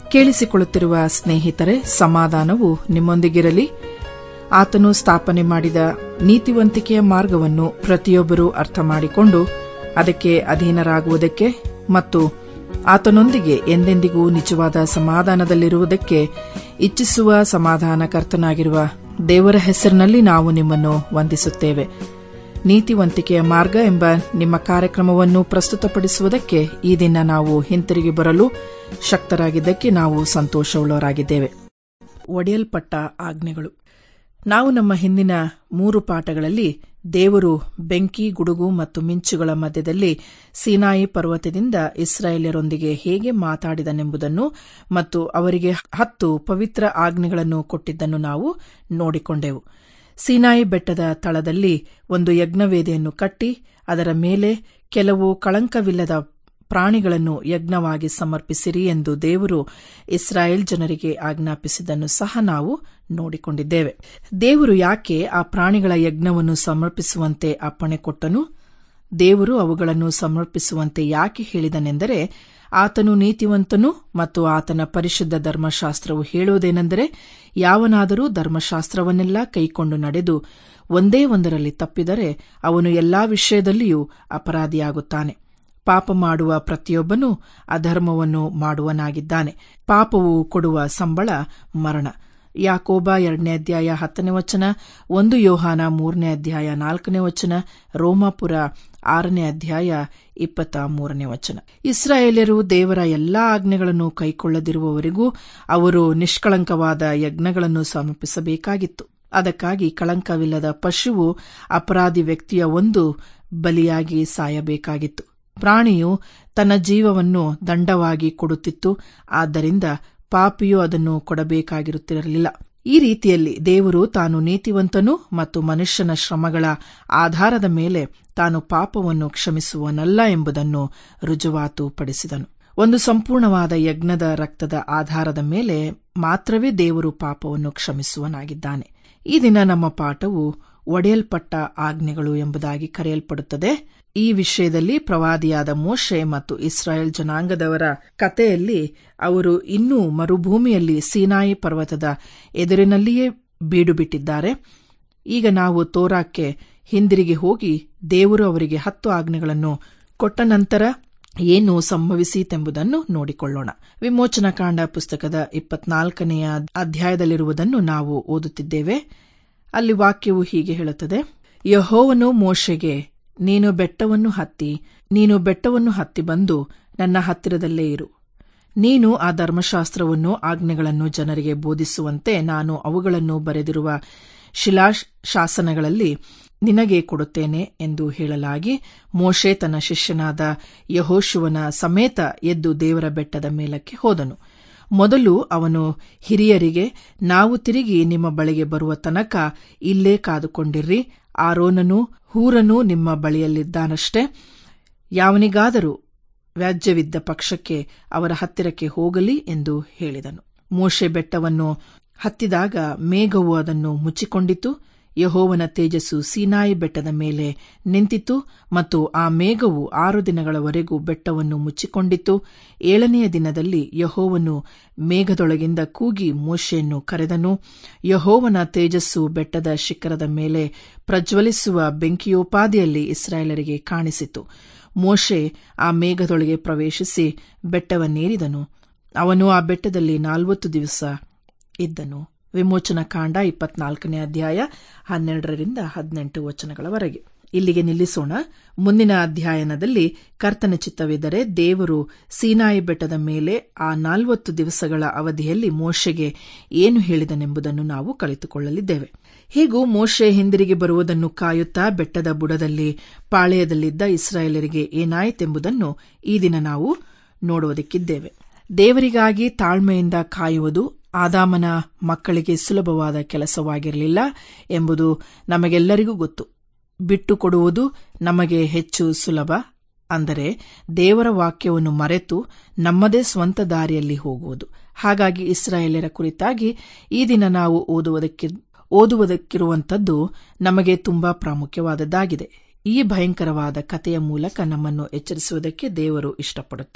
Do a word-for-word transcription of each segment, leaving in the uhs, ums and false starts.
ಕೇಳಿಸಿಕೊಳ್ಳುತ್ತಿರುವ ಸ್ನೇಹಿತರೆ, ಸಮಾಧಾನವು ನಿಮ್ಮೊಂದಿಗಿರಲಿ. ಆತನು ಸ್ಥಾಪನೆ ಮಾಡಿದ ನೀತಿವಂತಿಕೆಯ ಮಾರ್ಗವನ್ನು ಪ್ರತಿಯೊಬ್ಬರೂ ಅರ್ಥ ಮಾಡಿಕೊಂಡು ಅದಕ್ಕೆ ಅಧೀನರಾಗುವುದಕ್ಕೆ ಮತ್ತು ಆತನೊಂದಿಗೆ ಎಂದೆಂದಿಗೂ ನಿಜವಾದ ಸಮಾಧಾನದಲ್ಲಿರುವುದಕ್ಕೆ ಇಚ್ಛಿಸುವ ಸಮಾಧಾನಕರ್ತನಾಗಿರುವ ದೇವರ ಹೆಸರಿನಲ್ಲಿ ನಾವು ನಿಮ್ಮನ್ನು ವಂದಿಸುತ್ತೇವೆ. ನೀತಿವಂತಿಕೆಯ ಮಾರ್ಗ ಎಂಬ ನಿಮ್ಮ ಕಾರ್ಯಕ್ರಮವನ್ನು ಪ್ರಸ್ತುತಪಡಿಸುವುದಕ್ಕೆ ಈ ದಿನ ನಾವು ಹಿಂತಿರುಗಿ ಬರಲು ಶಕ್ತರಾಗಿದ್ದಕ್ಕೆ ನಾವು ಸಂತೋಷವುಳ್ಳವರಾಗಿದ್ದೇವೆ. ಒಡೆಯಲ್ಪಟ್ಟ ಆಜ್ಞೆಗಳು. ನಾವು ನಮ್ಮ ಹಿಂದಿನ ಮೂರು ಪಾಠಗಳಲ್ಲಿ ದೇವರು ಬೆಂಕಿ, ಗುಡುಗು ಮತ್ತು ಮಿಂಚುಗಳ ಮಧ್ಯದಲ್ಲಿ ಸೀನಾಯಿ ಪರ್ವತದಿಂದ ಇಸ್ರಾಯೇಲ್ಯರೊಂದಿಗೆ ಹೇಗೆ ಮಾತಾಡಿದನೆಂಬುದನ್ನು ಮತ್ತು ಅವರಿಗೆ ಹತ್ತು ಪವಿತ್ರ ಆಜ್ಞೆಗಳನ್ನು ಕೊಟ್ಟಿದ್ದನ್ನು ನಾವು ನೋಡಿಕೊಂಡೆವು. ಸೀನಾಯಿ ಬೆಟ್ಟದ ತಳದಲ್ಲಿ ಒಂದು ಯಜ್ಞವೇದಿಯನ್ನು ಕಟ್ಟಿ ಅದರ ಮೇಲೆ ಕೆಲವು ಕಳಂಕವಿಲ್ಲದ ಪ್ರಾಣಿಗಳನ್ನು ಯಜ್ಞವಾಗಿ ಸಮರ್ಪಿಸಿರಿ ಎಂದು ದೇವರು ಇಸ್ರಾಯೇಲ್ ಜನರಿಗೆ ಆಜ್ಞಾಪಿಸಿದ್ದನ್ನು ಸಹ ನಾವು ನೋಡಿಕೊಂಡಿದ್ದೇವೆ. ದೇವರು ಯಾಕೆ ಆ ಪ್ರಾಣಿಗಳ ಯಜ್ಞವನ್ನು ಸಮರ್ಪಿಸುವಂತೆ ಅಪ್ಪಣೆ ಕೊಟ್ಟನು? ದೇವರು ಅವುಗಳನ್ನು ಸಮರ್ಪಿಸುವಂತೆ ಯಾಕೆ ಹೇಳಿದನೆಂದರೆ, ಆತನು ನೀತಿವಂತನು ಮತ್ತು ಆತನ ಪರಿಶುದ್ಧ ಧರ್ಮಶಾಸ್ತ್ರವು ಹೇಳುವುದೇನೆಂದರೆ, ಯಾವನಾದರೂ ಧರ್ಮಶಾಸ್ತ್ರವನ್ನೆಲ್ಲ ಕೈಕೊಂಡು ನಡೆದು ಒಂದೇ ಒಂದರಲ್ಲಿ ತಪ್ಪಿದರೆ ಅವನು ಎಲ್ಲಾ ವಿಷಯದಲ್ಲಿಯೂ ಅಪರಾಧಿಯಾಗುತ್ತಾನೆ. ಪಾಪ ಮಾಡುವ ಪ್ರತಿಯೊಬ್ಬನೂ ಅಧರ್ಮವನ್ನು ಮಾಡುವನಾಗಿದ್ದಾನೆ. ಪಾಪವು ಕೊಡುವ ಸಂಬಳ ಮರಣ. ಯಾಕೋಬ ಎರಡನೇ ಅಧ್ಯಾಯ ಹತ್ತನೇ ವಚನ, ಒಂದು ಯೋಹಾನ ಮೂರನೇ ಅಧ್ಯಾಯ ನಾಲ್ಕನೇ ವಚನ, ರೋಮಾಪುರ ಆರನೇ ಅಧ್ಯಾಯ ಇಪ್ಪತ್ತ ಮೂರನೇ ವಚನ. ಇಸ್ರಾಯೇಲ್ಯರು ದೇವರ ಎಲ್ಲಾ ಆಜ್ಞೆಗಳನ್ನು ಕೈಕೊಳ್ಳದಿರುವವರೆಗೂ ಅವರು ನಿಷ್ಕಳಂಕವಾದ ಯಜ್ಞಗಳನ್ನು ಸಮರ್ಪಿಸಬೇಕಾಗಿತ್ತು. ಅದಕ್ಕಾಗಿ ಕಳಂಕವಿಲ್ಲದ ಪಶುವು ಅಪರಾಧಿ ವ್ಯಕ್ತಿಯ ಒಂದು ಬಲಿಯಾಗಿ ಸಾಯಬೇಕಾಗಿತ್ತು. ಪ್ರಾಣಿಯು ತನ್ನ ಜೀವವನ್ನು ದಂಡವಾಗಿ ಕೊಡುತ್ತಿತ್ತು. ಆದ್ದರಿಂದ ಪಾಪಿಯು ಅದನ್ನು ಕೊಡಬೇಕಾಗಿರುತ್ತಿರಲಿಲ್ಲ. ಈ ರೀತಿಯಲ್ಲಿ ದೇವರು ತಾನು ನೀತಿವಂತನು ಮತ್ತು ಮನುಷ್ಯನ ಶ್ರಮಗಳ ಆಧಾರದ ಮೇಲೆ ತಾನು ಪಾಪವನ್ನು ಕ್ಷಮಿಸುವನಲ್ಲ ಎಂಬುದನ್ನು ರುಜುವಾತುಪಡಿಸಿದನು. ಒಂದು ಸಂಪೂರ್ಣವಾದ ಯಜ್ಞದ ರಕ್ತದ ಆಧಾರದ ಮೇಲೆ ಮಾತ್ರವೇ ದೇವರು ಪಾಪವನ್ನು ಕ್ಷಮಿಸುವನಾಗಿದ್ದಾನೆ. ಈ ದಿನ ನಮ್ಮ ಪಾಠವು ಒಡೆಯಲ್ಪಟ್ಟ ಆಜ್ಞೆಗಳು ಎಂಬುದಾಗಿ ಕರೆಯಲ್ಪಡುತ್ತದೆ. ಈ ವಿಷಯದಲ್ಲಿ ಪ್ರವಾದಿಯಾದ ಮೋಶೆ ಮತ್ತು ಇಸ್ರಾಯೇಲ್ ಜನಾಂಗದವರ ಕಥೆಯಲ್ಲಿ ಅವರು ಇನ್ನೂ ಮರುಭೂಮಿಯಲ್ಲಿ ಸೀನಾಯಿ ಪರ್ವತದ ಎದುರಿನಲ್ಲಿಯೇ ಬೀಡು ಬಿಟ್ಟಿದ್ದಾರೆ. ಈಗ ನಾವು ತೋರಾಕ್ಕೆ ಹಿಂದಿರುಗಿ ಹೋಗಿ ದೇವರು ಅವರಿಗೆ ಹತ್ತು ಆಜ್ಞೆಗಳನ್ನು ಕೊಟ್ಟ ನಂತರ ಏನು ಸಂಭವಿಸಿತೆಂಬುದನ್ನು ನೋಡಿಕೊಳ್ಳೋಣ. ವಿಮೋಚನಕಾಂಡ ಪುಸ್ತಕದ ಇಪ್ಪತ್ನಾಲ್ಕನೆಯ ಅಧ್ಯಾಯದಲ್ಲಿರುವುದನ್ನು ನಾವು ಓದುತ್ತಿದ್ದೇವೆ. ಅಲ್ಲಿ ವಾಕ್ಯವು ಹೀಗೆ ಹೇಳುತ್ತದೆ: ಯೆಹೋವನು ಮೋಶೆಗೆ, ನೀನು ಬೆಟ್ಟವನ್ನು ಹತ್ತಿ ನೀನು ಬೆಟ್ಟವನ್ನು ಹತ್ತಿ ಬಂದು ನನ್ನ ಹತ್ತಿರದಲ್ಲೇ ಇರು. ನೀನು ಆ ಧರ್ಮಶಾಸ್ತ್ರವನ್ನು ಆಜ್ಞೆಗಳನ್ನು ಜನರಿಗೆ ಬೋಧಿಸುವಂತೆ ನಾನು ಅವುಗಳನ್ನು ಬರೆದಿರುವ ಶಿಲಾಶಾಸನಗಳಲ್ಲಿ ನಿನಗೆ ಕೊಡುತ್ತೇನೆ ಎಂದು ಹೇಳಲಾಗಿ, ಮೋಶೆ ತನ್ನ ಶಿಷ್ಯನಾದ ಯೆಹೋಶುವನ ಸಮೇತ ಎದ್ದು ದೇವರ ಬೆಟ್ಟದ ಮೇಲಕ್ಕೆ ಹೋದನು. ಮೊದಲು ಅವನು ಹಿರಿಯರಿಗೆ, ನಾವು ತಿರುಗಿ ನಿಮ್ಮ ಬಳಿಗೆ ಬರುವ ತನಕ ಇಲ್ಲೇ ಕಾದುಕೊಂಡಿರ್ರಿ. ಆರೋನನೂ ಹೂರನೂ ನಿಮ್ಮ ಬಳಿಯಲ್ಲಿದ್ದಾನಷ್ಟೇ. ಯಾವನಿಗಾದರೂ ವ್ಯಾಜ್ಯವಿದ್ದ ಪಕ್ಷಕ್ಕೆ ಅವರ ಹತ್ತಿರಕ್ಕೆ ಹೋಗಲಿ ಎಂದು ಹೇಳಿದನು. ಮೋಶೆ ಬೆಟ್ಟವನ್ನು ಹತ್ತಿದಾಗ ಮೇಘವು ಅದನ್ನು ಮುಚ್ಚಿಕೊಂಡಿತು. ಯೆಹೋವನ ತೇಜಸ್ಸು ಸೀನಾಯಿ ಬೆಟ್ಟದ ಮೇಲೆ ನಿಂತಿತು ಮತ್ತು ಆ ಮೇಘವು ಆರು ದಿನಗಳವರೆಗೂ ಬೆಟ್ಟವನ್ನು ಮುಚ್ಚಿಕೊಂಡಿತು. ಏಳನೆಯ ದಿನದಲ್ಲಿ ಯೆಹೋವನು ಮೇಘದೊಳಗಿಂದ ಕೂಗಿ ಮೋಶೆಯನ್ನು ಕರೆದನು. ಯೆಹೋವನ ತೇಜಸ್ಸು ಬೆಟ್ಟದ ಶಿಖರದ ಮೇಲೆ ಪ್ರಜ್ವಲಿಸುವ ಬೆಂಕಿಯೋಪಾದಿಯಲ್ಲಿ ಇಸ್ರಾಯೇಲರಿಗೆ ಕಾಣಿಸಿತು. ಮೋಶೆ ಆ ಮೇಘದೊಳಗೆ ಪ್ರವೇಶಿಸಿ ಬೆಟ್ಟವನ್ನೇರಿದನು. ಅವನು ಆ ಬೆಟ್ಟದಲ್ಲಿ ನಾಲ್ವತ್ತು ದಿವಸ ಇದ್ದನು. ವಿಮೋಚನಕಾಂಡ ಇಪ್ಪತ್ನಾಲ್ಕನೇ ಅಧ್ಯಾಯ ಹನ್ನೆರಡರಿಂದ ಹದಿನೆಂಟು ವಚನಗಳವರೆಗೆ. ಇಲ್ಲಿಗೆ ನಿಲ್ಲಿಸೋಣ. ಮುಂದಿನ ಅಧ್ಯಾಯನದಲ್ಲಿ ಕರ್ತನ ಚಿತ್ತವಿದ್ದರೆ ದೇವರು ಸೀನಾಯಿ ಬೆಟ್ಟದ ಮೇಲೆ ಆ ನಾಲ್ವತ್ತು ದಿವಸಗಳ ಅವಧಿಯಲ್ಲಿ ಮೋಶೆಗೆ ಏನು ಹೇಳಿದನೆಂಬುದನ್ನು ನಾವು ಕಲಿತುಕೊಳ್ಳಲಿದ್ದೇವೆ. ಹೀಗೂ ಮೋಶೆ ಹಿಂದಿರುಗಿ ಬರುವುದನ್ನು ಕಾಯುತ್ತಾ ಬೆಟ್ಟದ ಬುಡದಲ್ಲಿ ಪಾಳೆಯದಲ್ಲಿದ್ದ ಇಸ್ರಾಯೇಲರಿಗೆ ಏನಾಯಿತೆಂಬುದನ್ನು ಈ ದಿನ ನಾವು ನೋಡುವುದಕ್ಕಿದ್ದೇವೆ. ದೇವರಿಗಾಗಿ ತಾಳ್ಮೆಯಿಂದ ಕಾಯುವುದು ಆದಾಮನ ಮಕ್ಕಳಿಗೆ ಸುಲಭವಾದ ಕೆಲಸವಾಗಿರಲಿಲ್ಲ ಎಂಬುದು ನಮಗೆಲ್ಲರಿಗೂ ಗೊತ್ತು. ಬಿಟ್ಟು ಕೊಡುವುದು ನಮಗೆ ಹೆಚ್ಚು ಸುಲಭ. ಅಂದರೆ ದೇವರ ವಾಕ್ಯವನ್ನು ಮರೆತು ನಮ್ಮದೇ ಸ್ವಂತ ದಾರಿಯಲ್ಲಿ ಹೋಗುವುದು. ಹಾಗಾಗಿ ಇಸ್ರಾಯೇಲ್ಯರ ಕುರಿತಾಗಿ ಈ ದಿನ ನಾವು ಓದುವುದಕ್ಕೆ ಓದುವುದಕ್ಕಿರುವಂಥದ್ದು ನಮಗೆ ತುಂಬಾ ಪ್ರಾಮುಖ್ಯವಾದದ್ದಾಗಿದೆ. ಈ ಭಯಂಕರವಾದ ಕಥೆಯ ಮೂಲಕ ನಮ್ಮನ್ನು ಎಚ್ಚರಿಸುವುದಕ್ಕೆ ದೇವರು ಇಷ್ಟಪಡುತ್ತಾನೆ.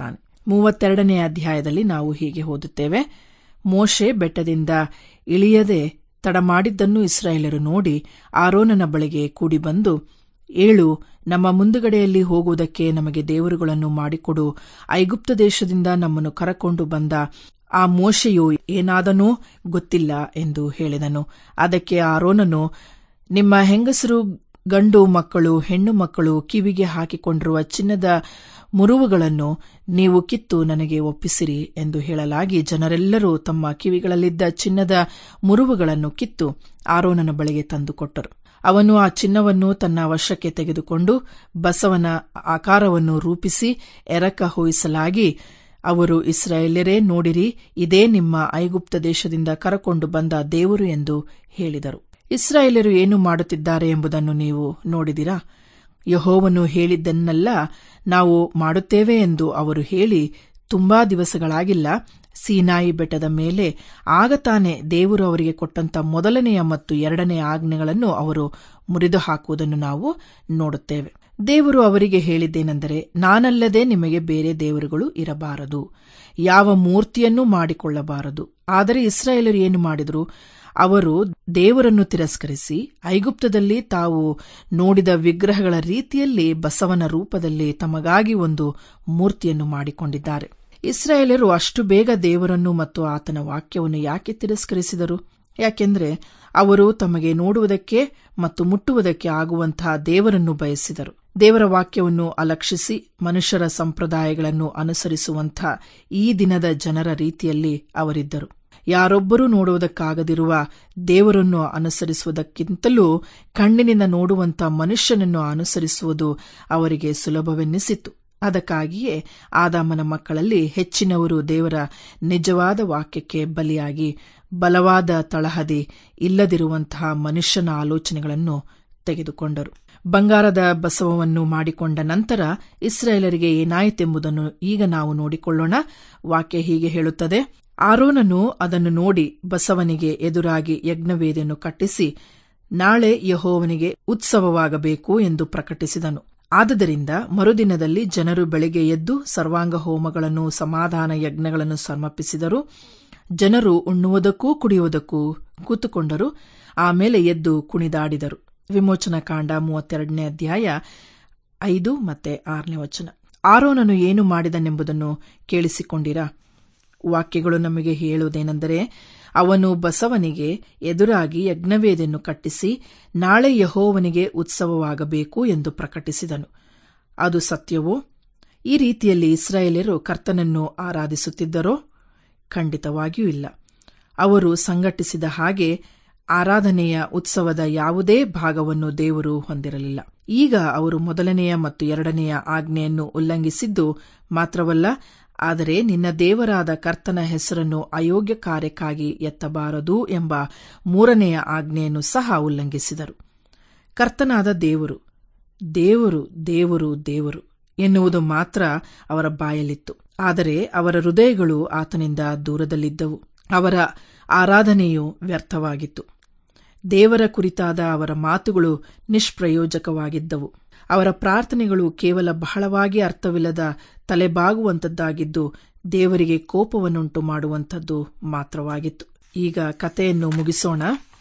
ಮೂವತ್ತೆರಡನೇ ಅಧ್ಯಾಯದಲ್ಲಿ ನಾವು ಹೀಗೆ ಓದುತ್ತೇವೆ. ಮೋಶೆ ಬೆಟ್ಟದಿಂದ ಇಳಿಯದೆ ತಡಮಾಡಿದ್ದನ್ನು ಇಸ್ರಾಯೇಲರು ನೋಡಿ ಆರೋನನ ಬಳಿಗೆ ಕೂಡಿ ಬಂದು, ಏಳು, ನಮ್ಮ ಮುಂದುಗಡೆಯಲ್ಲಿ ಹೋಗುವುದಕ್ಕೆ ನಮಗೆ ದೇವರುಗಳನ್ನು ಮಾಡಿಕೊಡು. ಐಗುಪ್ತ ದೇಶದಿಂದ ನಮ್ಮನ್ನು ಕರಕೊಂಡು ಬಂದ ಆ ಮೋಶೆಯು ಏನಾದನೋ ಗೊತ್ತಿಲ್ಲ ಎಂದು ಹೇಳಿದನು. ಅದಕ್ಕೆ ಆರೋನನು, ನಿಮ್ಮ ಹೆಂಗಸರು, ಗಂಡು ಮಕ್ಕಳು, ಹೆಣ್ಣು ಮಕ್ಕಳು ಕಿವಿಗೆ ಹಾಕಿಕೊಂಡಿರುವ ಚಿನ್ನದ ಮುರುವುಗಳನ್ನು ನೀವು ಕಿತ್ತು ನನಗೆ ಒಪ್ಪಿಸಿರಿ ಎಂದು ಹೇಳಲಾಗಿ, ಜನರೆಲ್ಲರೂ ತಮ್ಮ ಕಿವಿಗಳಲ್ಲಿದ್ದ ಚಿನ್ನದ ಮುರುವುಗಳನ್ನು ಕಿತ್ತು ಆರೋನನ ಬಳಿಗೆ ತಂದುಕೊಟ್ಟರು. ಅವನು ಆ ಚಿನ್ನವನ್ನು ತನ್ನ ವಶಕ್ಕೆ ತೆಗೆದುಕೊಂಡು ಬಸವನ ಆಕಾರವನ್ನು ರೂಪಿಸಿ ಎರಕ ಹೊಯ್ಸಲಾಗಿ, ಅವರು, ಇಸ್ರಾಯೇಲ್ಯರೇ, ನೋಡಿರಿ, ಇದೇ ನಿಮ್ಮ ಐಗುಪ್ತ ದೇಶದಿಂದ ಕರಕೊಂಡು ಬಂದ ದೇವರು ಎಂದು ಹೇಳಿದರು. ಇಸ್ರಾಯೇಲ್ಯರು ಏನು ಮಾಡುತ್ತಿದ್ದಾರೆ ಎಂಬುದನ್ನು ನೀವು ನೋಡಿದಿರಾ? ಯೆಹೋವನು ಹೇಳಿದ್ದನ್ನೆಲ್ಲ ನಾವು ಮಾಡುತ್ತೇವೆ ಎಂದು ಅವರು ಹೇಳಿ ತುಂಬಾ ದಿವಸಗಳಾಗಿಲ್ಲ. ಸೀನಾಯಿ ಬೆಟ್ಟದ ಮೇಲೆ ಆಗ ತಾನೇ ದೇವರು ಅವರಿಗೆ ಕೊಟ್ಟಂತ ಮೊದಲನೆಯ ಮತ್ತು ಎರಡನೆಯ ಆಜ್ಞೆಗಳನ್ನು ಅವರು ಮುರಿದು ಹಾಕುವುದನ್ನು ನಾವು ನೋಡುತ್ತೇವೆ. ದೇವರು ಅವರಿಗೆ ಹೇಳಿದ್ದೇನೆಂದರೆ, ನಾನಲ್ಲದೆ ನಿಮಗೆ ಬೇರೆ ದೇವರುಗಳು ಇರಬಾರದು, ಯಾವ ಮೂರ್ತಿಯನ್ನೂ ಮಾಡಿಕೊಳ್ಳಬಾರದು. ಆದರೆ ಇಸ್ರಾಯೇಲರು ಏನು ಮಾಡಿದರು? ಅವರು ದೇವರನ್ನು ತಿರಸ್ಕರಿಸಿ ಐಗುಪ್ತದಲ್ಲಿ ತಾವು ನೋಡಿದ ವಿಗ್ರಹಗಳ ರೀತಿಯಲ್ಲಿ ಬಸವನ ರೂಪದಲ್ಲಿ ತಮಗಾಗಿ ಒಂದು ಮೂರ್ತಿಯನ್ನು ಮಾಡಿಕೊಂಡಿದ್ದಾರೆ. ಇಸ್ರಾಯೇಲರು ಅಷ್ಟು ಬೇಗ ದೇವರನ್ನು ಮತ್ತು ಆತನ ವಾಕ್ಯವನ್ನು ಯಾಕೆ ತಿರಸ್ಕರಿಸಿದರು? ಯಾಕೆಂದರೆ ಅವರು ತಮಗೆ ನೋಡುವುದಕ್ಕೆ ಮತ್ತು ಮುಟ್ಟುವುದಕ್ಕೆ ಆಗುವಂತಹ ದೇವರನ್ನು ಬಯಸಿದರು. ದೇವರ ವಾಕ್ಯವನ್ನು ಅಲಕ್ಷಿಸಿ ಮನುಷ್ಯರ ಸಂಪ್ರದಾಯಗಳನ್ನು ಅನುಸರಿಸುವಂಥ ಈ ದಿನದ ಜನರ ರೀತಿಯಲ್ಲಿ ಅವರಿದ್ದರು. ಯಾರೊಬ್ಬರೂ ನೋಡುವುದಕ್ಕಾಗದಿರುವ ದೇವರನ್ನು ಅನುಸರಿಸುವುದಕ್ಕಿಂತಲೂ ಕಣ್ಣಿನಿಂದ ನೋಡುವಂಥ ಮನುಷ್ಯನನ್ನು ಅನುಸರಿಸುವುದು ಅವರಿಗೆ ಸುಲಭವೆನ್ನಿಸಿತು. ಅದಕ್ಕಾಗಿಯೇ ಆದಾಮನ ಮಕ್ಕಳಲ್ಲಿ ಹೆಚ್ಚಿನವರು ದೇವರ ನಿಜವಾದ ವಾಕ್ಯಕ್ಕೆ ಬಲಿಯಾಗಿ ಬಲವಾದ ತಳಹದಿ ಇಲ್ಲದಿರುವಂತಹ ಮನುಷ್ಯನ ಆಲೋಚನೆಗಳನ್ನು ತೆಗೆದುಕೊಂಡರು. ಬಂಗಾರದ ಬಸವವನ್ನು ಮಾಡಿಕೊಂಡ ನಂತರ ಇಸ್ರಾಯೇಲರಿಗೆ ಏನಾಯಿತೆಂಬುದನ್ನು ಈಗ ನಾವು ನೋಡಿಕೊಳ್ಳೋಣ. ವಾಕ್ಯ ಹೀಗೆ ಹೇಳುತ್ತದೆ: ಆರೋನನು ಅದನ್ನು ನೋಡಿ ಬಸವನಿಗೆ ಎದುರಾಗಿ ಯಜ್ಞವೇದಿಯನ್ನು ಕಟ್ಟಿಸಿ, ನಾಳೆ ಯೆಹೋವನಿಗೆ ಉತ್ಸವವಾಗಬೇಕು ಎಂದು ಪ್ರಕಟಿಸಿದನು. ಆದುದರಿಂದ ಮರುದಿನದಲ್ಲಿ ಜನರು ಬೆಳಿಗ್ಗೆ ಎದ್ದು ಸರ್ವಾಂಗ ಹೋಮಗಳನ್ನು, ಸಮಾಧಾನ ಯಜ್ಞಗಳನ್ನು ಸಮರ್ಪಿಸಿದರು. ಜನರು ಉಣ್ಣುವುದಕ್ಕೂ ಕುಡಿಯುವುದಕ್ಕೂ ಕೂತುಕೊಂಡರು. ಆಮೇಲೆ ಎದ್ದು ಕುಣಿದಾಡಿದರು. ವಿಮೋಚನಾ ಕಾಂಡ ಮೂವತ್ತೆರಡನೇ ಅಧ್ಯಾಯ ಐದು ಮತ್ತೆ ಆರನೇ ವಚನ. ಆರೋನನು ಏನು ಮಾಡಿದನೆಂಬುದನ್ನು ಕೇಳಿಸಿಕೊಂಡಿರಾ? ವಾಕ್ಯಗಳು ನಮಗೆ ಹೇಳುವುದೇನೆಂದರೆ, ಅವನು ಬಸವನಿಗೆ ಎದುರಾಗಿ ಯಜ್ಞವೇದಿಯನ್ನು ಕಟ್ಟಿಸಿ, ನಾಳೆ ಯೆಹೋವನಿಗೆ ಉತ್ಸವವಾಗಬೇಕು ಎಂದು ಪ್ರಕಟಿಸಿದನು. ಅದು ಸತ್ಯವೋ? ಈ ರೀತಿಯಲ್ಲಿ ಇಸ್ರಾಯೇಲ್ಯರು ಕರ್ತನನ್ನು ಆರಾಧಿಸುತ್ತಿದ್ದರೋ? ಖಂಡಿತವಾಗಿಯೂ ಇಲ್ಲ. ಅವರು ಸಂಘಟಿಸಿದ ಹಾಗೆ ಆರಾಧನೆಯ ಉತ್ಸವದ ಯಾವುದೇ ಭಾಗವನ್ನು ದೇವರು ಹೊಂದಿರಲಿಲ್ಲ. ಈಗ ಅವರು ಮೊದಲನೆಯ ಮತ್ತು ಎರಡನೆಯ ಆಜ್ಞೆಯನ್ನು ಉಲ್ಲಂಘಿಸಿದ್ದು ಮಾತ್ರವಲ್ಲ, ಆದರೆ ನಿನ್ನ ದೇವರಾದ ಕರ್ತನ ಹೆಸರನ್ನು ಅಯೋಗ್ಯ ಕಾರ್ಯಕ್ಕಾಗಿ ಎತ್ತಬಾರದು ಎಂಬ ಮೂರನೆಯ ಆಜ್ಞೆಯನ್ನು ಸಹ ಉಲ್ಲಂಘಿಸಿದರು. ಕರ್ತನಾದ ದೇವರು ದೇವರು ದೇವರು ದೇವರು ಎನ್ನುವುದು ಮಾತ್ರ ಅವರ ಬಾಯಲ್ಲಿತ್ತು. ಆದರೆ ಅವರ ಹೃದಯಗಳು ಆತನಿಂದ ದೂರದಲ್ಲಿದ್ದವು. ಅವರ ಆರಾಧನೆಯು ವ್ಯರ್ಥವಾಗಿತ್ತು. ದೇವರ ಕುರಿತಾದ ಅವರ ಮಾತುಗಳು ನಿಷ್ಪ್ರಯೋಜಕವಾಗಿದ್ದವು. ಅವರ ಪ್ರಾರ್ಥನೆಗಳು ಕೇವಲ ಬಹಳವಾಗಿ ಅರ್ಥವಿಲ್ಲದ ತಲೆಬಾಗುವಂಥದ್ದಾಗಿದ್ದು ದೇವರಿಗೆ ಕೋಪವನ್ನುಂಟು ಮಾಡುವಂಥದ್ದು ಮಾತ್ರವಾಗಿತ್ತು. ಈಗ ಕಥೆಯನ್ನು ಮುಗಿಸೋಣ.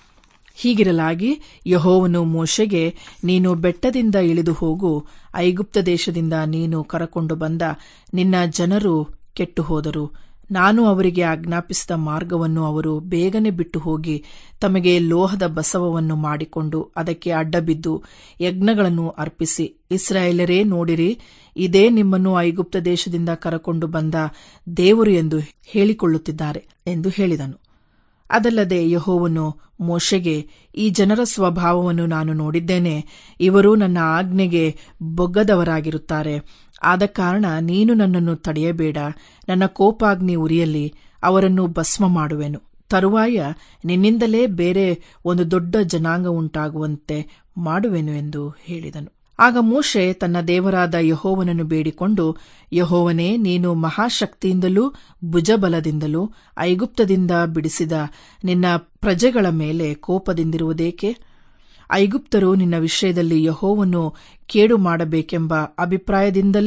ಹೀಗಿರಲಾಗಿ ಯೆಹೋವನು ಮೋಶೆಗೆ, ನೀನು ಬೆಟ್ಟದಿಂದ ಇಳಿದು ಹೋಗು, ಐಗುಪ್ತ ದೇಶದಿಂದ ನೀನು ಕರಕೊಂಡು ಬಂದ ನಿನ್ನ ಜನರು ಕೆಟ್ಟು ಹೋದರು. ನಾನು ಅವರಿಗೆ ಆಜ್ಞಾಪಿಸಿದ ಮಾರ್ಗವನ್ನು ಅವರು ಬೇಗನೆ ಬಿಟ್ಟು ಹೋಗಿ ತಮಗೆ ಲೋಹದ ಬಸವವನ್ನು ಮಾಡಿಕೊಂಡು ಅದಕ್ಕೆ ಅಡ್ಡಬಿದ್ದು ಯಜ್ಞಗಳನ್ನು ಅರ್ಪಿಸಿ, ಇಸ್ರಾಯೇಲರೇ, ನೋಡಿರಿ, ಇದೇ ನಿಮ್ಮನ್ನು ಐಗುಪ್ತ ದೇಶದಿಂದ ಕರಕೊಂಡು ಬಂದ ದೇವರು ಎಂದು ಹೇಳಿಕೊಳ್ಳುತ್ತಿದ್ದಾರೆ ಎಂದು ಹೇಳಿದನು. ಅದಲ್ಲದೆ ಯೆಹೋವನು ಮೋಶೆಗೆ, ಈ ಜನರ ಸ್ವಭಾವವನ್ನು ನಾನು ನೋಡಿದ್ದೇನೆ. ಇವರು ನನ್ನ ಆಜ್ಞೆಗೆ ಬೊಗ್ಗದವರಾಗಿರುತ್ತಾರೆ. ಆದ ಕಾರಣ ನೀನು ನನ್ನನ್ನು ತಡೆಯಬೇಡ. ನನ್ನ ಕೋಪಾಗ್ನಿ ಉರಿಯಲಿ, ಅವರನ್ನು ಭಸ್ಮ ಮಾಡುವೆನು. ತರುವಾಯ ನಿನ್ನಿಂದಲೇ ಬೇರೆ ಒಂದು ದೊಡ್ಡ ಜನಾಂಗ ಉಂಟಾಗುವಂತೆ ಮಾಡುವೆನು ಎಂದು ಹೇಳಿದನು. ಆಗ ಮೋಶೆ ತನ್ನ ದೇವರಾದ ಯೆಹೋವನನ್ನು ಬೇಡಿಕೊಂಡು, ಯೆಹೋವನೇ, ನೀನು ಮಹಾಶಕ್ತಿಯಿಂದಲೂ ಭುಜಬಲದಿಂದಲೂ ಐಗುಪ್ತದಿಂದ ಬಿಡಿಸಿದ ನಿನ್ನ ಪ್ರಜೆಗಳ ಮೇಲೆ ಕೋಪದಿಂದಿರುವುದೇಕೆ? ಐಗುಪ್ತರು ನಿನ್ನ ವಿಷಯದಲ್ಲಿ ಯೆಹೋವನು ಕೇಡು ಮಾಡಬೇಕೆಂಬ ಅಭಿಪ್ರಾಯದಿಂದಲೇ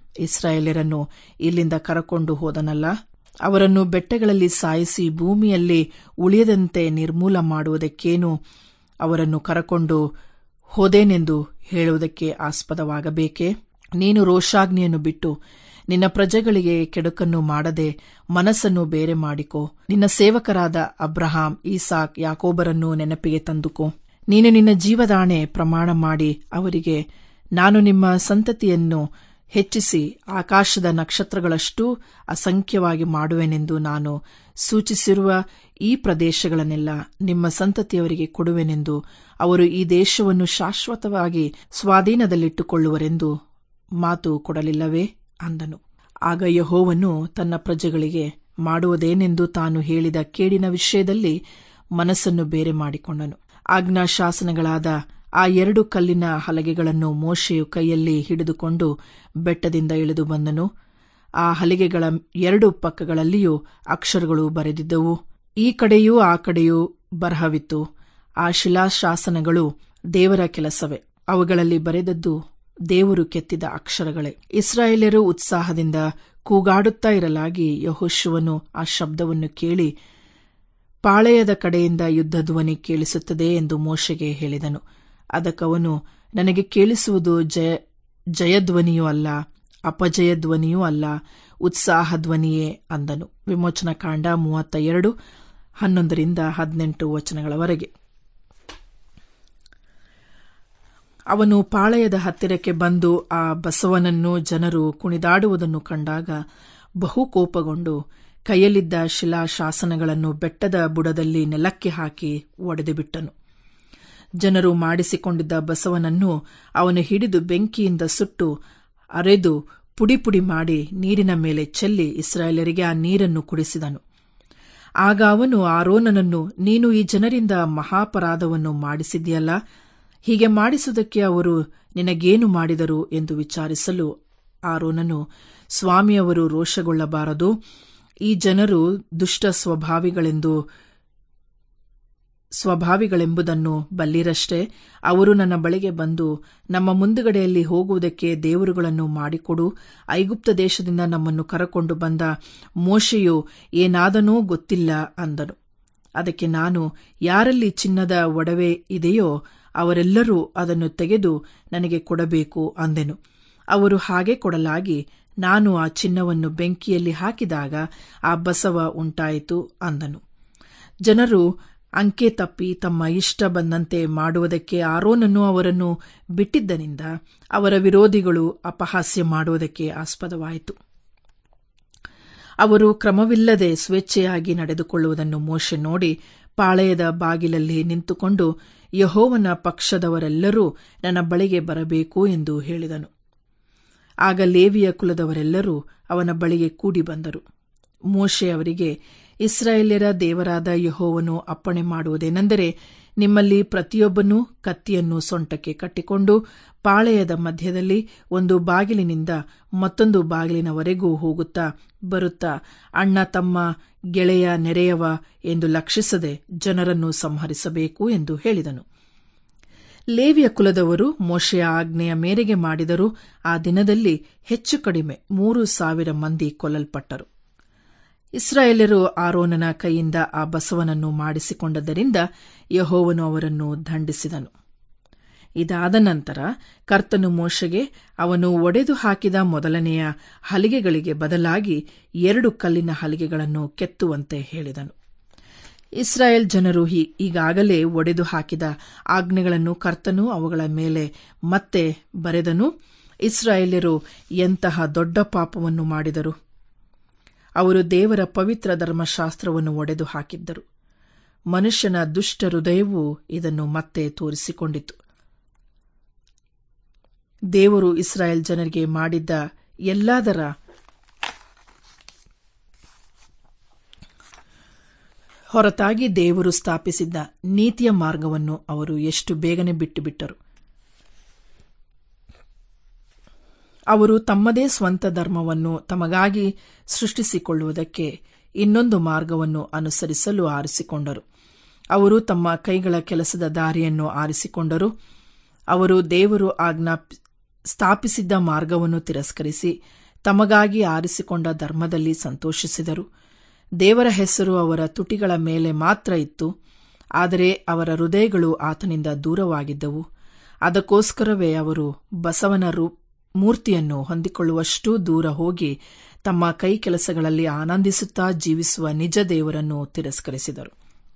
ಇಸ್ರಾಯೇಲ್ಯರನ್ನು ಇಲ್ಲಿಂದ ಕರಕೊಂಡು ಹೋದನಲ್ಲ, ಅವರನ್ನು ಬೆಟ್ಟಗಳಲ್ಲಿ ಸಾಯಿಸಿ ಭೂಮಿಯಲ್ಲಿ ಉಳಿಯದಂತೆ ನಿರ್ಮೂಲ ಮಾಡುವುದಕ್ಕೇನು ಅವರನ್ನು ಕರಕೊಂಡು ಹೋದೇನೆಂದು ಹೇಳುವುದಕ್ಕೆ ಆಸ್ಪದವಾಗಬೇಕೇ? ನೀನು ರೋಷಾಗ್ನಿಯನ್ನು ಬಿಟ್ಟು ನಿನ್ನ ಪ್ರಜೆಗಳಿಗೆ ಕೆಡುಕನ್ನು ಮಾಡದೆ ಮನಸ್ಸನ್ನು ಬೇರೆ ಮಾಡಿಕೊ. ನಿನ್ನ ಸೇವಕರಾದ ಅಬ್ರಹಾಂ, ಈಸಾಕ್, ಯಾಕೋಬರನ್ನು ನೆನಪಿಗೆ ತಂದುಕೋ. ನೀನು ನಿನ್ನ ಜೀವದಾಣೆ ಪ್ರಮಾಣ ಮಾಡಿ ಅವರಿಗೆ, ನಾನು ನಿಮ್ಮ ಸಂತತಿಯನ್ನು ಹೆಚ್ಚಿಸಿ ಆಕಾಶದ ನಕ್ಷತ್ರಗಳಷ್ಟೂ ಅಸಂಖ್ಯವಾಗಿ ಮಾಡುವೆನೆಂದು ನಾನು ಸೂಚಿಸಿರುವ ಈ ಪ್ರದೇಶಗಳನ್ನೆಲ್ಲ ನಿಮ್ಮ ಸಂತತಿಯವರಿಗೆ ಕೊಡುವೆನೆಂದು, ಅವರು ಈ ದೇಶವನ್ನು ಶಾಶ್ವತವಾಗಿ ಸ್ವಾಧೀನದಲ್ಲಿಟ್ಟುಕೊಳ್ಳುವರೆಂದು ಮಾತು ಕೊಡಲಿಲ್ಲವೇ ಅಂದನು. ಆಗ ಯೆಹೋವನು ತನ್ನ ಪ್ರಜೆಗಳಿಗೆ ಮಾಡುವುದೇನೆಂದು ತಾನು ಹೇಳಿದ ಕೇಡಿನ ವಿಷಯದಲ್ಲಿ ಮನಸ್ಸನ್ನು ಬೇರೆ ಮಾಡಿಕೊಂಡನು. ಆಜ್ಞಾಶಾಸನಗಳಾದ ಆ ಎರಡು ಕಲ್ಲಿನ ಹಲಗೆಗಳನ್ನು ಮೋಶೆಯು ಕೈಯಲ್ಲಿ ಹಿಡಿದುಕೊಂಡು ಬೆಟ್ಟದಿಂದ ಇಳಿದು ಬಂದನು. ಆ ಹಲಿಗೆಗಳ ಎರಡು ಪಕ್ಕಗಳಲ್ಲಿಯೂ ಅಕ್ಷರಗಳು ಬರೆದಿದ್ದವು. ಈ ಕಡೆಯೂ ಆ ಕಡೆಯೂ ಬರಹವಿತ್ತು. ಆ ಶಿಲಾಶಾಸನಗಳು ದೇವರ ಕೆಲಸವೇ. ಅವುಗಳಲ್ಲಿ ಬರೆದದ್ದು ದೇವರು ಕೆತ್ತಿದ ಅಕ್ಷರಗಳೇ. ಇಸ್ರಾಯೇಲ್ಯರು ಉತ್ಸಾಹದಿಂದ ಕೂಗಾಡುತ್ತಾ ಇರಲಾಗಿ ಯೆಹೋಶುವನು ಆ ಶಬ್ದವನ್ನು ಕೇಳಿ, ಪಾಳೆಯದ ಕಡೆಯಿಂದ ಯುದ್ಧ ಧ್ವನಿ ಕೇಳಿಸುತ್ತದೆ ಎಂದು ಮೋಶೆಗೆ ಹೇಳಿದನು. ಅದಕ್ಕವನು, ನನಗೆ ಕೇಳಿಸುವುದು ಜಯ ಜಯಧ್ವನಿಯೂ ಅಲ್ಲ, ಅಪಜಯಧ್ವನಿಯೂ ಅಲ್ಲ, ಉತ್ಸಾಹ ಧ್ವನಿಯೇ ಅಂದನು. ವಿಮೋಚನಕಾಂಡ ಮೂವತ್ತ ಎರಡು ಹನ್ನೊಂದರಿಂದ ಹದಿನೆಂಟು ವಚನಗಳವರೆಗೆ. ಅವನು ಪಾಳೆಯದ ಹತ್ತಿರಕ್ಕೆ ಬಂದು ಆ ಬಸವನನ್ನು ಜನರು ಕುಣಿದಾಡುವುದನ್ನು ಕಂಡಾಗ ಬಹು ಕೋಪಗೊಂಡು ಕೈಯಲ್ಲಿದ್ದ ಶಿಲಾಶಾಸನಗಳನ್ನು ಬೆಟ್ಟದ ಬುಡದಲ್ಲಿ ನೆಲಕ್ಕೆ ಹಾಕಿ ಒಡೆದುಬಿಟ್ಟನು. ಜನರು ಮಾಡಿಸಿಕೊಂಡಿದ್ದ ಬಸವನನ್ನು ಅವನು ಹಿಡಿದು ಬೆಂಕಿಯಿಂದ ಸುಟ್ಟು ಅರೆದು ಪುಡಿ ಪುಡಿ ಮಾಡಿ ನೀರಿನ ಮೇಲೆ ಚೆಲ್ಲಿ ಇಸ್ರಾಯೇಲರಿಗೆ ಆ ನೀರನ್ನು ಕುಡಿಸಿದನು. ಆಗ ಅವನು ಆರೋನನನ್ನು, ನೀನು ಈ ಜನರಿಂದ ಮಹಾಪರಾಧವನ್ನು ಮಾಡಿಸಿದ್ಯಲ್ಲ, ಹೀಗೆ ಮಾಡಿಸುವುದಕ್ಕೆ ಅವರು ನಿನಗೇನು ಮಾಡಿದರು ಎಂದು ವಿಚಾರಿಸಲು ಆರೋನನು, ಸ್ವಾಮಿಯವರು ರೋಷಗೊಳ್ಳಬಾರದು, ಈ ಜನರು ದುಷ್ಟ ಸ್ವಭಾವಿಗಳೆಂದು ಸ್ವಭಾವಿಗಳೆಂಬುದನ್ನು ಬಲ್ಲಿರಷ್ಟೇ. ಅವರು ನನ್ನ ಬಳಿಗೆ ಬಂದು, ನಮ್ಮ ಮುಂದುಗಡೆಯಲ್ಲಿ ಹೋಗುವುದಕ್ಕೆ ದೇವರುಗಳನ್ನು ಮಾಡಿಕೊಡು, ಐಗುಪ್ತ ದೇಶದಿಂದ ನಮ್ಮನ್ನು ಕರಕೊಂಡು ಬಂದ ಮೋಶೆಯು ಏನಾದನೋ ಗೊತ್ತಿಲ್ಲ ಅಂದನು. ಅದಕ್ಕೆ ನಾನು, ಯಾರಲ್ಲಿ ಚಿನ್ನದ ಒಡವೆ ಇದೆಯೋ ಅವರೆಲ್ಲರೂ ಅದನ್ನು ತೆಗೆದು ನನಗೆ ಕೊಡಬೇಕು ಅಂದೆನು. ಅವರು ಹಾಗೆ ಕೊಡಲಾಗಿ ನಾನು ಆ ಚಿನ್ನವನ್ನು ಬೆಂಕಿಯಲ್ಲಿ ಹಾಕಿದಾಗ ಆ ಬಸವ ಉಂಟಾಯಿತು ಅಂದನು. ಜನರು ಅಂಕೆ ತಪ್ಪಿ ತಮ್ಮ ಇಷ್ಟ ಬಂದಂತೆ ಮಾಡುವುದಕ್ಕೆ ಆರೋನನು ಅವರನ್ನು ಬಿಟ್ಟಿದ್ದರಿಂದ ಅವರ ವಿರೋಧಿಗಳು ಅಪಹಾಸ್ಯ ಮಾಡುವುದಕ್ಕೆ ಆಸ್ಪದವಾಯಿತು. ಅವರು ಕ್ರಮವಿಲ್ಲದೆ ಸ್ವೇಚ್ಛೆಯಾಗಿ ನಡೆದುಕೊಳ್ಳುವುದನ್ನು ಮೋಶೆ ನೋಡಿ ಪಾಳೆಯದ ಬಾಗಿಲಲ್ಲಿ ನಿಂತುಕೊಂಡು, ಯೆಹೋವನ ಪಕ್ಷದವರೆಲ್ಲರೂ ನನ್ನ ಬಳಿಗೆ ಬರಬೇಕು ಎಂದು ಹೇಳಿದನು. ಆಗ ಲೇವಿಯ ಕುಲದವರೆಲ್ಲರೂ ಅವನ ಬಳಿಗೆ ಕೂಡಿ ಬಂದರು. ಮೋಶೆ ಅವರಿಗೆ, ಇಸ್ರಾಯೇಲ್ಯರ ದೇವರಾದ ಯೆಹೋವನು ಅಪ್ಪಣೆ ಮಾಡುವುದೇನೆಂದರೆ, ನಿಮ್ಮಲ್ಲಿ ಪ್ರತಿಯೊಬ್ಬನೂ ಕತ್ತಿಯನ್ನು ಸೊಂಟಕ್ಕೆ ಕಟ್ಟಿಕೊಂಡು ಪಾಳೆಯದ ಮಧ್ಯದಲ್ಲಿ ಒಂದು ಬಾಗಿಲಿನಿಂದ ಮತ್ತೊಂದು ಬಾಗಿಲಿನವರೆಗೂ ಹೋಗುತ್ತಾ ಬರುತ್ತಾ ಅಣ್ಣ ತಮ್ಮ, ಗೆಳೆಯ ನೆರೆಯವ ಎಂದು ಲಕ್ಷಿಸದೆ ಜನರನ್ನು ಸಂಹರಿಸಬೇಕು ಎಂದು ಹೇಳಿದನು. ಲೇವಿಯ ಕುಲದವರು ಮೋಶೆಯ ಆಜ್ಞೆಯ ಮೇರೆಗೆ ಮಾಡಿದರು. ಆ ದಿನದಲ್ಲಿ ಹೆಚ್ಚು ಕಡಿಮೆ ಮೂರು ಸಾವಿರ ಮಂದಿ ಕೊಲ್ಲಲ್ಪಟ್ಟರು. ಇಸ್ರಾಯೇಲ್ಯರು ಆರೋನನ ಕೈಯಿಂದ ಆ ಬಸವನನ್ನು ಮಾಡಿಸಿಕೊಂಡದ್ದರಿಂದ ಯೆಹೋವನು ಅವರನ್ನು ದಂಡಿಸಿದನು. ಇದಾದ ನಂತರ ಕರ್ತನು ಮೋಶೆಗೆ ಅವನು ಒಡೆದು ಹಾಕಿದ ಮೊದಲನೆಯ ಹಲಿಗೆಗಳಿಗೆ ಬದಲಾಗಿ ಎರಡು ಕಲ್ಲಿನ ಹಲಿಗೆಗಳನ್ನು ಕೆತ್ತುವಂತೆ ಹೇಳಿದನು. ಇಸ್ರಾಯೇಲ್ ಜನರು ಈಗಾಗಲೇ ಒಡೆದು ಹಾಕಿದ ಆಜ್ಞೆಗಳನ್ನು ಕರ್ತನು ಅವುಗಳ ಮೇಲೆ ಮತ್ತೆ ಬರೆದನು. ಇಸ್ರಾಯೇಲ್ಯರು ಎಂತಹ ದೊಡ್ಡ ಪಾಪವನ್ನು ಮಾಡಿದರು! ಅವರು ದೇವರ ಪವಿತ್ರ ಧರ್ಮಶಾಸ್ತ್ರವನ್ನು ಒಡೆದು ಹಾಕಿದ್ದರು. ಮನುಷ್ಯನ ದುಷ್ಟ ಹೃದಯವೂ ಇದನ್ನು ಮತ್ತೆ ತೋರಿಸಿಕೊಂಡಿತು. ದೇವರು ಇಸ್ರಾಯೇಲ್ ಜನರಿಗೆ ಮಾಡಿದ್ದ ಎಲ್ಲದರ ಹೊರತಾಗಿ ದೇವರು ಸ್ಥಾಪಿಸಿದ್ದ ನೀತಿಯ ಮಾರ್ಗವನ್ನು ಅವರು ಎಷ್ಟು ಬೇಗನೆ ಬಿಟ್ಟುಬಿಟ್ಟರು. ಅವರು ತಮ್ಮದೇ ಸ್ವಂತ ಧರ್ಮವನ್ನು ತಮಗಾಗಿ ಸೃಷ್ಟಿಸಿಕೊಳ್ಳುವುದಕ್ಕೆ ಇನ್ನೊಂದು ಮಾರ್ಗವನ್ನು ಅನುಸರಿಸಲು ಆರಿಸಿಕೊಂಡರು. ಅವರು ತಮ್ಮ ಕೈಗಳ ಕೆಲಸದ ದಾರಿಯನ್ನು ಆರಿಸಿಕೊಂಡರು. ಅವರು ದೇವರು ಆಜ್ಞಾಪ ಸ್ಥಾಪಿಸಿದ್ದ ಮಾರ್ಗವನ್ನು ತಿರಸ್ಕರಿಸಿ ತಮಗಾಗಿ ಆರಿಸಿಕೊಂಡ ಧರ್ಮದಲ್ಲಿ ಸಂತೋಷಿಸಿದರು. ದೇವರ ಹೆಸರು ಅವರ ತುಟಿಗಳ ಮೇಲೆ ಮಾತ್ರ ಇತ್ತು, ಆದರೆ ಅವರ ಹೃದಯಗಳು ಆತನಿಂದ ದೂರವಾಗಿದ್ದವು. ಅದಕ್ಕೋಸ್ಕರವೇ ಅವರು ಬಸವನ ಮೂರ್ತಿಯನ್ನು ಹೊಂದಿಕೊಳ್ಳುವಷ್ಟೂ ದೂರ ಹೋಗಿ ತಮ್ಮ ಕೈ ಕೆಲಸಗಳಲ್ಲಿ ಆನಂದಿಸುತ್ತಾ ಜೀವಿಸುವ ನಿಜ ದೇವರನ್ನು ತಿರಸ್ಕರಿಸಿದರು.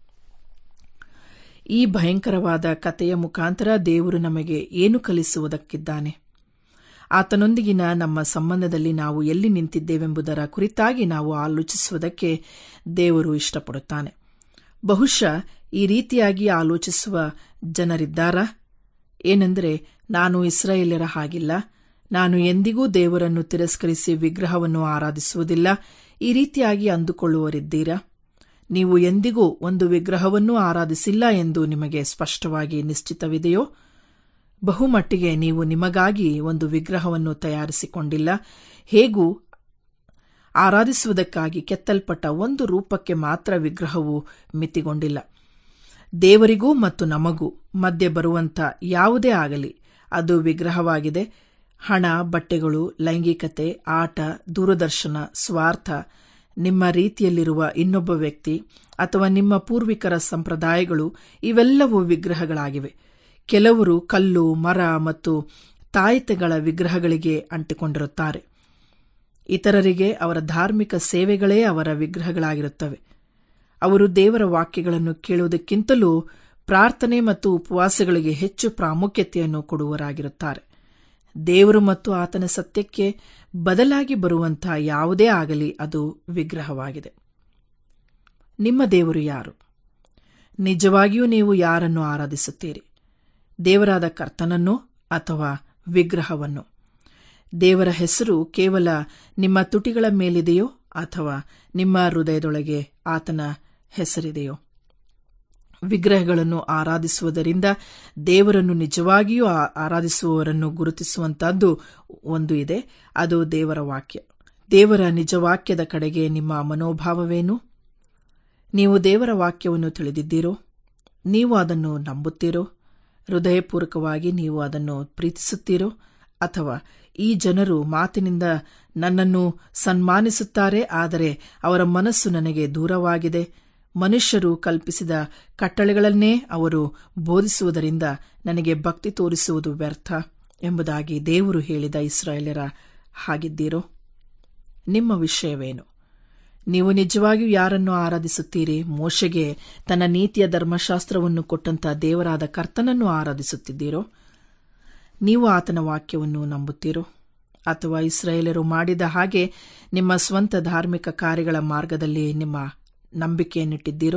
ಈ ಭಯಂಕರವಾದ ಕಥೆಯ ಮುಖಾಂತರ ದೇವರು ನಮಗೆ ಏನು ಕಲಿಸುವುದಕ್ಕಿದ್ದಾನೆ? ಆತನೊಂದಿಗಿನ ನಮ್ಮ ಸಂಬಂಧದಲ್ಲಿ ನಾವು ಎಲ್ಲಿ ನಿಂತಿದ್ದೇವೆಂಬುದರ ಕುರಿತಾಗಿ ನಾವು ಆಲೋಚಿಸುವುದಕ್ಕೆ ದೇವರು ಇಷ್ಟಪಡುತ್ತಾನೆ. ಬಹುಶಃ ಈ ರೀತಿಯಾಗಿ ಆಲೋಚಿಸುವ ಜನರಿದ್ದಾರಾ? ಏನೆಂದರೆ, ನಾನು ಇಸ್ರಾಯೇಲ್ಯರ ಹಾಗಿಲ್ಲ, ನಾನು ಎಂದಿಗೂ ದೇವರನ್ನು ತಿರಸ್ಕರಿಸಿ ವಿಗ್ರಹವನ್ನು ಆರಾಧಿಸುವುದಿಲ್ಲ, ಈ ರೀತಿಯಾಗಿ ಅಂದುಕೊಳ್ಳುವರಿದ್ದೀರಾ? ನೀವು ಎಂದಿಗೂ ಒಂದು ವಿಗ್ರಹವನ್ನೂ ಆರಾಧಿಸಿಲ್ಲ ಎಂದು ನಿಮಗೆ ಸ್ಪಷ್ಟವಾಗಿ ನಿಶ್ಚಿತವಿದೆಯೋ? ಬಹುಮಟ್ಟಿಗೆ ನೀವು ನಿಮಗಾಗಿ ಒಂದು ವಿಗ್ರಹವನ್ನು ತಯಾರಿಸಿಕೊಂಡಿಲ್ಲ, ಹೇಗೂ ಆರಾಧಿಸುವುದಕ್ಕಾಗಿ ಕೆತ್ತಲ್ಪಟ್ಟ ಒಂದು ರೂಪಕ್ಕೆ ಮಾತ್ರ ವಿಗ್ರಹವು ಮಿತಿಗೊಂಡಿಲ್ಲ. ದೇವರಿಗೂ ಮತ್ತು ನಮಗೂ ಮಧ್ಯೆ ಬರುವಂಥ ಯಾವುದೇ ಆಗಲಿ ಅದು ವಿಗ್ರಹವಾಗಿದೆ. ಹಣ, ಬಟ್ಟೆಗಳು, ಲೈಂಗಿಕತೆ, ಆಟ, ದೂರದರ್ಶನ, ಸ್ವಾರ್ಥ, ನಿಮ್ಮ ರೀತಿಯಲ್ಲಿರುವ ಇನ್ನೊಬ್ಬ ವ್ಯಕ್ತಿ ಅಥವಾ ನಿಮ್ಮ ಪೂರ್ವಿಕರ ಸಂಪ್ರದಾಯಗಳು ಇವೆಲ್ಲವೂ ವಿಗ್ರಹಗಳಾಗಿವೆ. ಕೆಲವರು ಕಲ್ಲು, ಮರ ಮತ್ತು ತಾಯಿತೆಗಳ ವಿಗ್ರಹಗಳಿಗೆ ಅಂಟಿಕೊಂಡಿರುತ್ತಾರೆ. ಇತರರಿಗೆ ಅವರ ಧಾರ್ಮಿಕ ಸೇವೆಗಳೇ ಅವರ ವಿಗ್ರಹಗಳಾಗಿರುತ್ತವೆ. ಅವರು ದೇವರ ವಾಕ್ಯಗಳನ್ನು ಕೇಳುವುದಕ್ಕಿಂತಲೂ ಪ್ರಾರ್ಥನೆ ಮತ್ತು ಉಪವಾಸಗಳಿಗೆ ಹೆಚ್ಚು ಪ್ರಾಮುಖ್ಯತೆಯನ್ನು ಕೊಡುವರಾಗಿರುತ್ತಾರೆ. ದೇವರು ಮತ್ತು ಆತನ ಸತ್ಯಕ್ಕೆ ಬದಲಾಗಿ ಬರುವಂತಹ ಯಾವುದೇ ಆಗಲಿ ಅದು ವಿಗ್ರಹವಾಗಿದೆ. ನಿಮ್ಮ ದೇವರು ಯಾರು? ನಿಜವಾಗಿಯೂ ನೀವು ಯಾರನ್ನು ಆರಾಧಿಸುತ್ತೀರಿ? ದೇವರಾದ ಕರ್ತನನ್ನು ಅಥವಾ ವಿಗ್ರಹವನ್ನು? ದೇವರ ಹೆಸರು ಕೇವಲ ನಿಮ್ಮ ತುಟಿಗಳ ಮೇಲಿದೆಯೋ ಅಥವಾ ನಿಮ್ಮ ಹೃದಯದೊಳಗೆ ಆತನ ಹೆಸರಿದೆಯೋ? ವಿಗ್ರಹಗಳನ್ನು ಆರಾಧಿಸುವುದರಿಂದ ದೇವರನ್ನು ನಿಜವಾಗಿಯೂ ಆರಾಧಿಸುವವರನ್ನು ಗುರುತಿಸುವಂತಹದ್ದು ಒಂದು ಇದೆ, ಅದು ದೇವರ ವಾಕ್ಯ. ದೇವರ ನಿಜವಾಕ್ಯದ ಕಡೆಗೆ ನಿಮ್ಮ ಮನೋಭಾವವೇನು? ನೀವು ದೇವರ ವಾಕ್ಯವನ್ನು ತಿಳಿದಿದ್ದೀರೋ? ನೀವು ಅದನ್ನು ನಂಬುತ್ತೀರೋ? ಹೃದಯಪೂರ್ವಕವಾಗಿ ನೀವು ಅದನ್ನು ಪ್ರೀತಿಸುತ್ತೀರೋ? ಅಥವಾ ಈ ಜನರು ಮಾತಿನಿಂದ ನನ್ನನ್ನು ಸನ್ಮಾನಿಸುತ್ತಾರೆ, ಆದರೆ ಅವರ ಮನಸ್ಸು ನನಗೆ ದೂರವಾಗಿದೆ, ಮನುಷ್ಯರು ಕಲ್ಪಿಸಿದ ಕಟ್ಟಳೆಗಳನ್ನೇ ಅವರು ಬೋಧಿಸುವುದರಿಂದ ನನಗೆ ಭಕ್ತಿ ತೋರಿಸುವುದು ವ್ಯರ್ಥ ಎಂಬುದಾಗಿ ದೇವರು ಹೇಳಿದ ಇಸ್ರಾಯೇಲ್ಯರ ಹಾಗಿದ್ದೀರೋ? ನಿಮ್ಮ ವಿಷಯವೇನು? ನೀವು ನಿಜವಾಗಿಯೂ ಯಾರನ್ನು ಆರಾಧಿಸುತ್ತೀರಿ? ಮೋಶೆಗೆ ತನ್ನ ನೀತಿಯ ಧರ್ಮಶಾಸ್ತ್ರವನ್ನು ಕೊಟ್ಟಂತ ದೇವರಾದ ಕರ್ತನನ್ನು ಆರಾಧಿಸುತ್ತಿದ್ದೀರೋ? ನೀವು ಆತನ ವಾಕ್ಯವನ್ನು ನಂಬುತ್ತೀರೋ? ಅಥವಾ ಇಸ್ರಾಯೇಲರು ಮಾಡಿದ ಹಾಗೆ ನಿಮ್ಮ ಸ್ವಂತ ಧಾರ್ಮಿಕ ಕಾರ್ಯಗಳ ಮಾರ್ಗದಲ್ಲಿ ನಿಮ್ಮ ನಂಬಿಕೆಯನ್ನಿಟ್ಟಿದ್ದೀರೋ?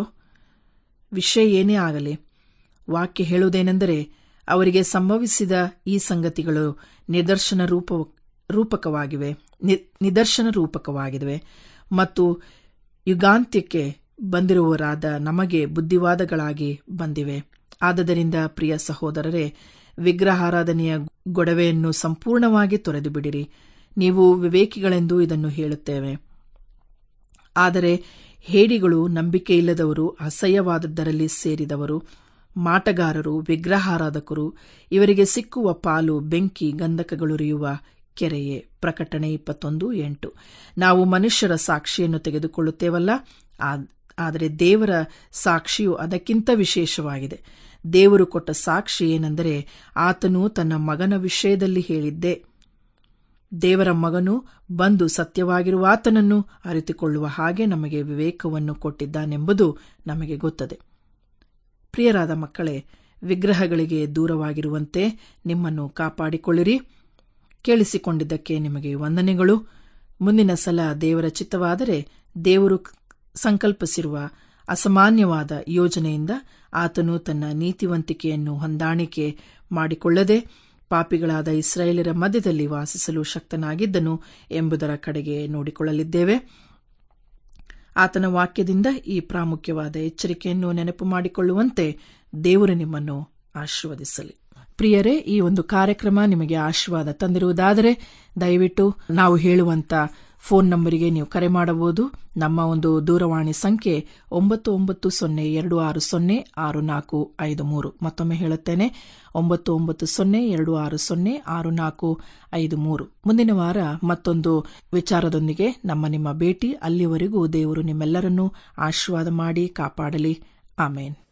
ವಿಷಯ ಏನೇ ಆಗಲಿ, ವಾಕ್ಯ ಹೇಳುವುದೇನೆಂದರೆ, ಅವರಿಗೆ ಸಂಭವಿಸಿದ ಈ ಸಂಗತಿಗಳು ನಿದರ್ಶನ ರೂಪ ರೂಪಕವಾಗಿವೆ ನಿದರ್ಶನ ರೂಪಕವಾಗಿವೆ ಮತ್ತು ಯುಗಾಂತ್ಯಕ್ಕೆ ಬಂದಿರುವವರಾದ ನಮಗೆ ಬುದ್ಧಿವಾದಗಳಾಗಿ ಬಂದಿವೆ. ಆದ್ದರಿಂದ ಪ್ರಿಯ ಸಹೋದರರೇ, ವಿಗ್ರಹಾರಾಧನೆಯ ಗೊಡವೆಯನ್ನು ಸಂಪೂರ್ಣವಾಗಿ ತೊರೆದು ಬಿಡಿರಿ. ನೀವು ವಿವೇಕಿಗಳೆಂದು ಇದನ್ನು ಹೇಳುತ್ತೇವೆ, ಆದರೆ ಹೇಡಿಗಳು, ನಂಬಿಕೆಯಿಲ್ಲದವರು, ಅಸಹ್ಯವಾದದ್ದರಲ್ಲಿ ಸೇರಿದವರು, ಮಾಟಗಾರರು, ವಿಗ್ರಹಾರಾಧಕರು, ಇವರಿಗೆ ಸಿಕ್ಕುವ ಪಾಲು ಬೆಂಕಿ ಗಂಧಕಗಳುರಿಯುವ ಕೆರೆಯೇ. ಪ್ರಕಟಣೆ ಇಪ್ಪತ್ತೊಂದು ಎಂಟು. ನಾವು ಮನುಷ್ಯರ ಸಾಕ್ಷಿಯನ್ನು ತೆಗೆದುಕೊಳ್ಳುತ್ತೇವಲ್ಲ, ಆದರೆ ದೇವರ ಸಾಕ್ಷಿಯು ಅದಕ್ಕಿಂತ ವಿಶೇಷವಾಗಿದೆ. ದೇವರು ಕೊಟ್ಟ ಸಾಕ್ಷಿ ಏನೆಂದರೆ, ಆತನು ತನ್ನ ಮಗನ ವಿಷಯದಲ್ಲಿ ಹೇಳಿದ್ದೇ. ದೇವರ ಮಗನು ಬಂದು ಸತ್ಯವಾಗಿರುವ ಆತನನ್ನು ಅರಿತುಕೊಳ್ಳುವ ಹಾಗೆ ನಮಗೆ ವಿವೇಕವನ್ನು ಕೊಟ್ಟಿದ್ದಾನೆಂಬುದು ನಮಗೆ ಗೊತ್ತದೆ. ಪ್ರಿಯರಾದ ಮಕ್ಕಳೇ, ವಿಗ್ರಹಗಳಿಗೆ ದೂರವಾಗಿರುವಂತೆ ನಿಮ್ಮನ್ನು ಕಾಪಾಡಿಕೊಳ್ಳಿರಿ. ಕೇಳಿಸಿಕೊಂಡಿದ್ದಕ್ಕೆ ನಿಮಗೆ ವಂದನೆಗಳು. ಮುಂದಿನ ಸಲ ದೇವರ ಚಿತ್ತವಾದರೆ ದೇವರು ಸಂಕಲ್ಪಿಸಿರುವ ಅಸಾಮಾನ್ಯವಾದ ಯೋಜನೆಯಿಂದ ಆತನು ತನ್ನ ನೀತಿವಂತಿಕೆಯನ್ನು ಹೊಂದಾಣಿಕೆ ಮಾಡಿಕೊಳ್ಳದೆ ಪಾಪಿಗಳಾದ ಇಸ್ರಾಯೇಲರ ಮಧ್ಯದಲ್ಲಿ ವಾಸಿಸಲು ಶಕ್ತನಾಗಿದ್ದನು ಎಂಬುದರ ಕಡೆಗೆ ನೋಡಿಕೊಳ್ಳಲಿದ್ದೇವೆ. ಆತನ ವಾಕ್ಯದಿಂದ ಈ ಪ್ರಾಮುಖ್ಯವಾದ ಎಚ್ಚರಿಕೆಯನ್ನು ನೆನಪು ಮಾಡಿಕೊಳ್ಳುವಂತೆ ದೇವರು ನಿಮ್ಮನ್ನು ಆಶೀರ್ವದಿಸಲಿ. ಪ್ರಿಯರೇ, ಈ ಒಂದು ಕಾರ್ಯಕ್ರಮ ನಿಮಗೆ ಆಶೀರ್ವಾದ ತಂದಿರುವುದಾದರೆ ದಯವಿಟ್ಟು ನಾವು ಹೇಳುವಂತ ಫೋನ್ ನಂಬರಿಗೆ ನೀವು ಕರೆ ಮಾಡಬಹುದು. ನಮ್ಮ ಒಂದು ದೂರವಾಣಿ ಸಂಖ್ಯೆ ಒಂಬತ್ತು ಒಂಬತ್ತು ಸೊನ್ನೆ ಎರಡು ಆರು ಸೊನ್ನೆ ಆರು ನಾಲ್ಕು ಐದು ಮೂರು. ಮತ್ತೊಮ್ಮೆ ಹೇಳುತ್ತೇನೆ, ಒಂಬತ್ತು ಒಂಬತ್ತು ಸೊನ್ನೆ ಎರಡು ಆರು ಸೊನ್ನೆ ಆರು ನಾಲ್ಕು ಐದು ಮೂರು. ಮುಂದಿನ ವಾರ ಮತ್ತೊಂದು ವಿಚಾರದೊಂದಿಗೆ ನಮ್ಮ ನಿಮ್ಮ ಭೇಟಿ. ಅಲ್ಲಿವರೆಗೂ ದೇವರು ನಿಮ್ಮೆಲ್ಲರನ್ನೂ ಆಶೀರ್ವಾದ ಮಾಡಿ ಕಾಪಾಡಲಿ. ಆಮೇನ್.